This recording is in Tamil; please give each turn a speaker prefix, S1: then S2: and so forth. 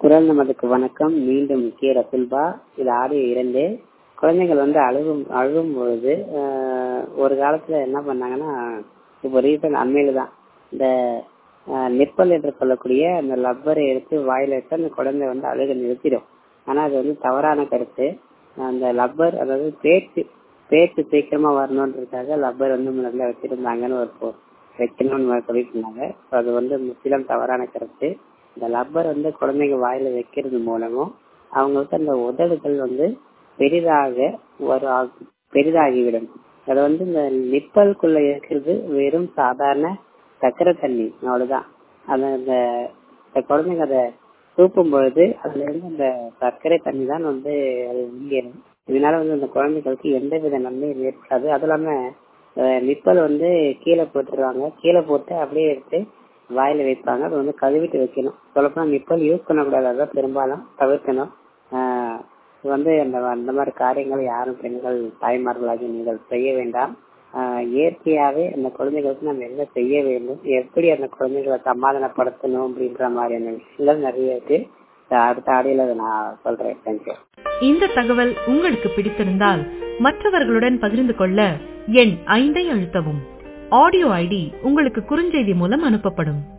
S1: குரல் நமதுக்கு வணக்கம். மீண்டும் கே ரசுல்பா. இது ஆடியோ 2. குழந்தைகள் அழுகும் பொழுது ஒரு காலத்துல என்ன பண்ணாங்கன்னா, இப்போ ரீசன் அண்மையில தான் இந்த நிப்பல் என்று சொல்லக்கூடிய அந்த லப்பரை எடுத்து வாயில வச்சு அந்த குழந்தை அழுக நிறுத்திடும். ஆனா அது தவறான கருத்து. அந்த லப்பர், அதாவது பேச்சு சீக்கிரமா வரணுன்றதுக்காக லப்பர் முன்னாடில வச்சிருந்தாங்கன்னு வைக்கணும்னு சொல்லிட்டு இருந்தாங்க. அது முற்றிலும் தவறான கருத்து. இந்த லப்பர் குழந்தைங்க வாயில வைக்கிறது மூலமும் அவங்களுக்கு அந்த உதடுகள் பெரிதாகிவிடும். அது இந்த நிப்பலுக்குள்ள இருக்கிறது வெறும் சாதாரண சக்கரை தண்ணி, அவ்வளவுதான். அந்த குழந்தைங்க அதை தூக்கும் பொழுது அதுல இருந்து அந்த சர்க்கரை தண்ணி தான் அது வெளியேறும். இதனால அந்த குழந்தைகளுக்கு எந்தவித நன்மையும் ஏற்படாது. அது இல்லாம நிப்பல் கீழே போட்டுருவாங்க. கீழே போட்டு அப்படியே எடுத்து வாயில வைப்பாங்க. அது கழுவிட்டு வைக்கணும். சொல்லப்போனா நிப்பல் யூஸ் பண்ணக்கூடாது, அதான் பெரும்பாலும் தவிர்க்கணும். அந்த மாதிரி காரியங்களை யாரும் பெண்கள் தாய்மார்களாகி நீங்கள் செய்ய வேண்டாம். இயற்கையாவே அந்த குழந்தைகளுக்கு நம்ம என்ன செய்ய வேண்டும், எப்படி அந்த குழந்தைகளை சமாதானப்படுத்தணும் அப்படின்ற மாதிரியான விஷயங்கள் நிறைய இருக்கு. அடுத்த ஆடியோல நான் சொல்றேன். தேங்க்யூ.
S2: இந்த தகவல் உங்களுக்கு பிடித்திருந்தால் மற்றவர்களுடன் பகிர்ந்து கொள்ள எண் 5 அழுத்தவும். ஆடியோ ஐடி உங்களுக்கு குறுஞ்செய்தி மூலம் அனுப்பப்படும்.